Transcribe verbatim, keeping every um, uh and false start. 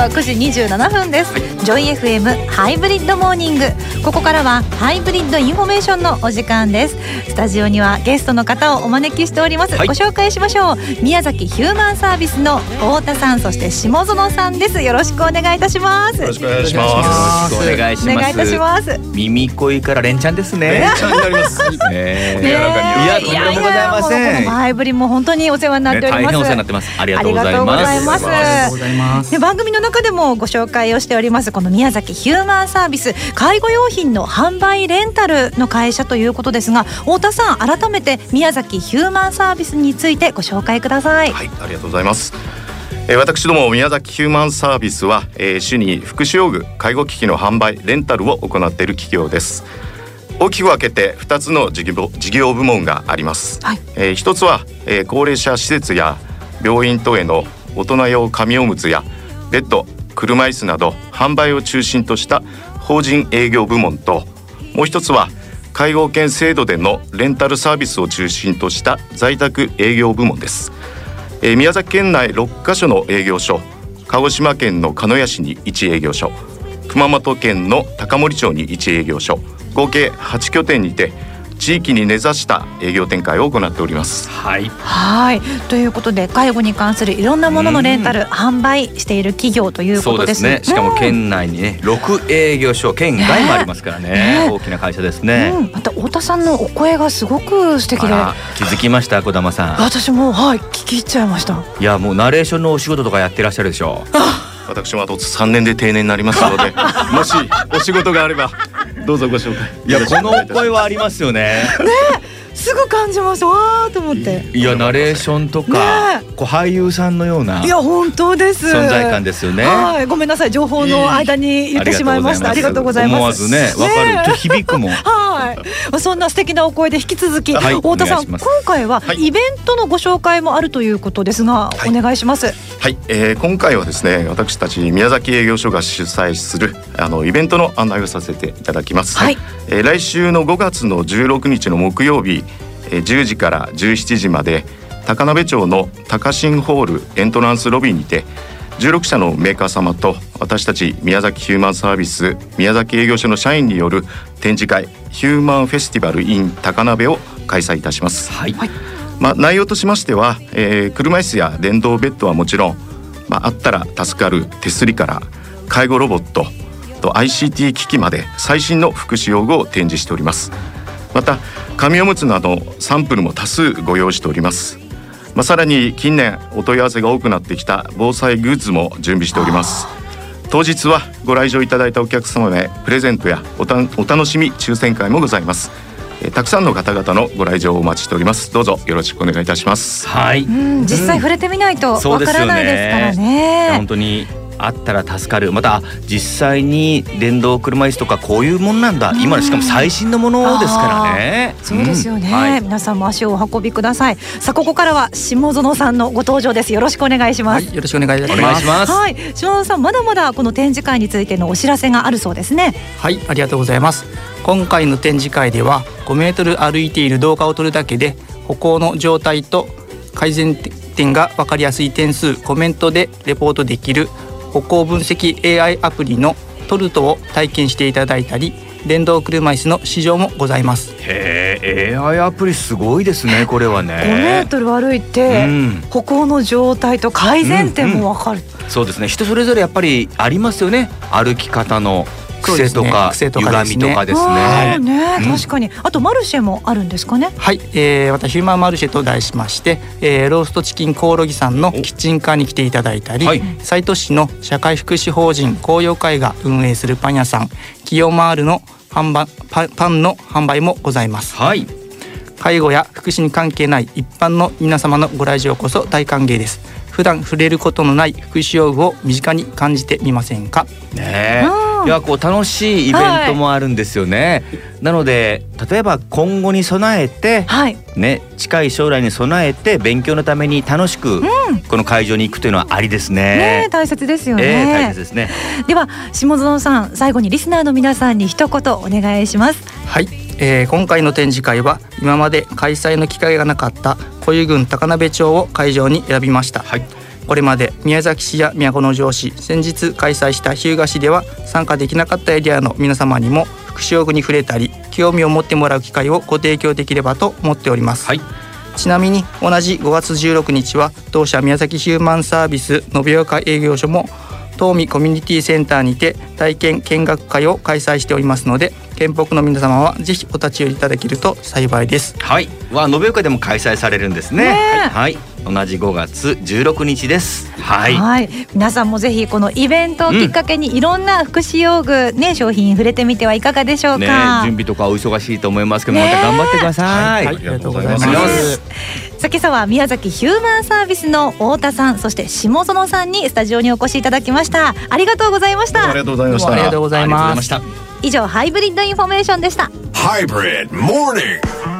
はくじにじゅうななふんです、はい、ジョイ エフエム ハイブリッドモーニング。ここからはハイブリッドインフォメーションのお時間です。スタジオにはゲストの方をお招きしております、はい、ご紹介しましょう。宮崎ヒューマンサービスの太田さん、そして下園さんです。よろしくお願いいたします。 よろしくお願いします。 よろしくお願いします。 お願いいたします。 耳恋から連チャンですね。 連チャンになりますね。 ねいや、とんでもございません。 ハイブリも本当にお世話になっております、ね、 大変お世話になってます。ありがとうございます。 ありがとうございます。 ありがとうございます。 で、番組の中でもご紹介をしておりますこの宮崎ヒューマンサービス、介護用品の販売レンタルの会社ということですが、太田さん、改めて宮崎ヒューマンサービスについてご紹介ください。 はい、ありがとうございます。えー、私ども宮崎ヒューマンサービスは、えー、主に福祉用具、介護機器の販売レンタルを行っている企業です。大きく分けてふたつの事業、事業部門があります、はい。えー、ひとつは、えー、高齢者施設や病院等への大人用紙おむつやベッド、車椅子など販売を中心とした法人営業部門と、もう一つは介護保険制度でのレンタルサービスを中心とした在宅営業部門です。えー、宮崎県内ろっかしょの営業所、鹿児島県の鹿屋市にいち営業所、熊本県の高森町にいち営業所、合計はちきょてんにて地域に根ざした営業展開を行っております。 はい、 はい、ということで介護に関するいろんなもののレンタル販売している企業ということです。 そうですね。しかも県内にねろく営業所、県外もありますからね、ね大きな会社ですね、うん、 また太田さんのお声がすごく素敵で、 気づきました？小玉さん。 私もはい聞き入っちゃいました。 いや、もうナレーションのお仕事とかやってらっしゃるでしょう。 私もあとさんねんで定年になりますのでもしお仕事があればどうぞご紹介。 いや、このお声はありますよね。 ね、すぐ感じました。わーと思って。 いや、ナレーションとか、ね、こう俳優さんのような、 いや本当です存在感ですよね。 はい、ごめんなさい、情報の間に言ってしまいました。ありがとうございます。 思わずね、わかる、ね、響くもん。 はい、そんな素敵なお声で引き続き、はい、太田さん、今回はイベントのご紹介もあるということですが、はい、お願いします。 はい、えー、今回はですね、私たち宮崎営業所が主催するあのイベントの案内をさせていただきます。はい、えー、来週のごがつのじゅうろくにちの木曜日、えー、じゅうじからじゅうしちじまで高鍋町の高新ホールエントランスロビーにてじゅうろくしゃのメーカー様と私たち宮崎ヒューマンサービス宮崎営業所の社員による展示会ヒューマンフェスティバル in 高鍋を開催いたします。はい、まあ、内容としましては、えー、車椅子や電動ベッドはもちろん、まあ、あったら助かる手すりから介護ロボットと アイシーティー 機器まで最新の福祉用具を展示しております。また紙おむつなどサンプルも多数ご用意しております。まあ、さらに近年お問い合わせが多くなってきた防災グッズも準備しております。当日はご来場いただいたお客様へプレゼントや お, たお楽しみ抽選会もございます。えー、たくさんの方々のご来場をお待ちしております。どうぞよろしくお願いいたします。 はい、 うん、実際触れてみないとわからないですからね。 本当にあったら助かる。また実際に電動車椅子とかこういうもんなんだ、うん、今のしかも最新のものですからね。 そうですよね、 うん、はい、 皆さんも足をお運びください。さあ、ここからは下園さんのご登場です。よろしくお願いします。 はい、よろしくお願いいたします。 お願いします。 はい、下園さん、まだまだこの展示会についてのお知らせがあるそうですね。 はい、ありがとうございます。今回の展示会ではごメートル歩いている動画を撮るだけで歩行の状態と改善点が分かりやすい点数、コメントでレポートできる歩行分析 エーアイ アプリのトルトを体験していただいたり、電動車椅子の試乗もございます。 へー、エーアイ アプリすごいですね、これはね。 ごメートル歩いて、うん、歩行の状態と改善点も分かる、 うんうん、そうですね。人それぞれやっぱりありますよね、歩き方の癖とか、ね、歪みとかですね。 ね、うん、確かに。あとマルシェもあるんですかね。 はい、えー、またヒューマンマルシェと題しまして、えー、ローストチキンコオロギさんのキッチンカーに来ていただいたり、はい、西都市の社会福祉法人紅葉会が運営するパン屋さんキヨマールの販売 パ, パンの販売もございます。はい、介護や福祉に関係ない一般の皆様のご来場こそ大歓迎です。普段触れることのない福祉用具を身近に感じてみませんかね。いや、こう楽しいイベントもあるんですよね、はい、なので例えば今後に備えて、はいね、近い将来に備えて勉強のために楽しくこの会場に行くというのはありですね。 ね、大切ですよね、 えー、大切ですね。 では下園さん、最後にリスナーの皆さんに一言お願いします。 はい、えー、今回の展示会は今まで開催の機会がなかった小湯郡高鍋町を会場に選びました。はい、 これまで宮崎市や都城市、先日開催した日向市では参加できなかったエリアの皆様にも福祉用具に触れたり興味を持ってもらう機会をご提供できればと思っております、はい、ちなみに同じごがつじゅうろくにちは当社宮崎ヒューマンサービス延岡営業所も東美コミュニティセンターにて体験見学会を開催しておりますので、県北の皆様はぜひお立ち寄りいただけると幸いです。 はい、は延岡でも開催されるんですね。ね、はい、同じごがつじゅうろくにちです。はい、 はい、皆さんもぜひこのイベントをきっかけにいろんな福祉用具、ね、商品触れてみてはいかがでしょうか。ね、 準備とかお忙しいと思いますけど、ね、また頑張ってください。はい、 はい、ありがとうございます。 さあ、今朝は宮崎ヒューマンサービスの太田さん、そして下園さんにスタジオにお越しいただきました。ありがとうございました。 ありがとうございました。 ありがとうございます。 以上、ハイブリッドインフォメーションでした。 ハイブリッドモーニング